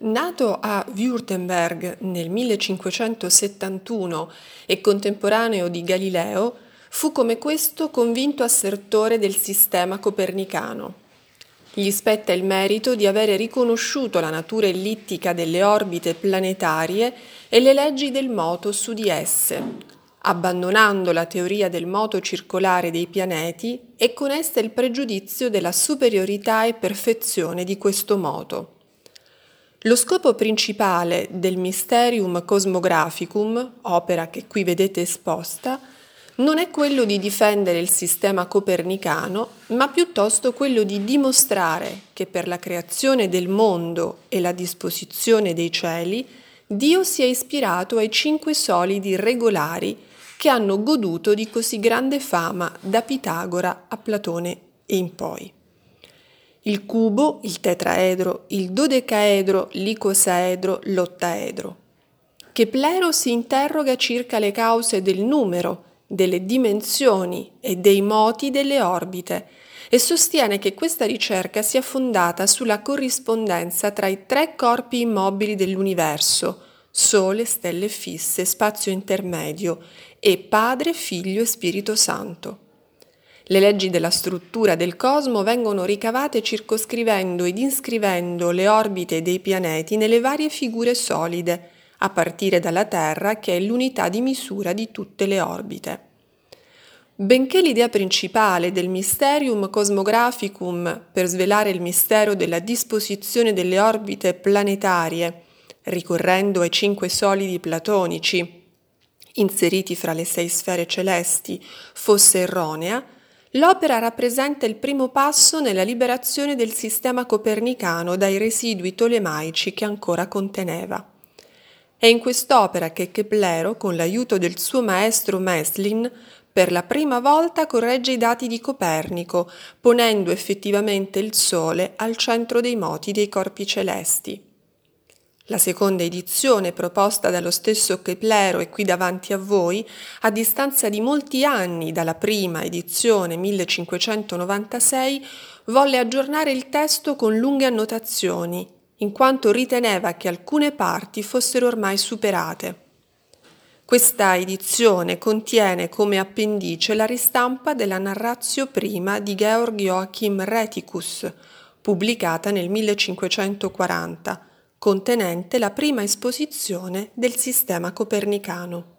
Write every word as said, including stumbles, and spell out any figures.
Nato a Württemberg nel millecinquecentosettantuno e contemporaneo di Galileo, fu come questo convinto assertore del sistema copernicano. Gli spetta il merito di avere riconosciuto la natura ellittica delle orbite planetarie e le leggi del moto su di esse, abbandonando la teoria del moto circolare dei pianeti e con essa il pregiudizio della superiorità e perfezione di questo moto. Lo scopo principale del Mysterium Cosmographicum, opera che qui vedete esposta, non è quello di difendere il sistema copernicano, ma piuttosto quello di dimostrare che per la creazione del mondo e la disposizione dei cieli, Dio si è ispirato ai cinque solidi regolari che hanno goduto di così grande fama da Pitagora a Platone e in poi. Il cubo, il tetraedro, il dodecaedro, l'icosaedro, l'ottaedro. Keplero si interroga circa le cause del numero, delle dimensioni e dei moti delle orbite e sostiene che questa ricerca sia fondata sulla corrispondenza tra i tre corpi immobili dell'universo, Sole, stelle fisse, spazio intermedio, e Padre, Figlio e Spirito Santo. Le leggi della struttura del cosmo vengono ricavate circoscrivendo ed inscrivendo le orbite dei pianeti nelle varie figure solide, a partire dalla Terra, che è l'unità di misura di tutte le orbite. Benché l'idea principale del Mysterium Cosmographicum per svelare il mistero della disposizione delle orbite planetarie, ricorrendo ai cinque solidi platonici inseriti fra le sei sfere celesti, fosse erronea, l'opera rappresenta il primo passo nella liberazione del sistema copernicano dai residui tolemaici che ancora conteneva. È in quest'opera che Keplero, con l'aiuto del suo maestro Maestlin, per la prima volta corregge i dati di Copernico, ponendo effettivamente il Sole al centro dei moti dei corpi celesti. La seconda edizione, proposta dallo stesso Keplero e qui davanti a voi, a distanza di molti anni dalla prima edizione millecinquecentonovantasei, volle aggiornare il testo con lunghe annotazioni, in quanto riteneva che alcune parti fossero ormai superate. Questa edizione contiene come appendice la ristampa della Narratio prima di Georg Joachim Rheticus, pubblicata nel millecinquecentoquaranta, contenente la prima esposizione del sistema copernicano.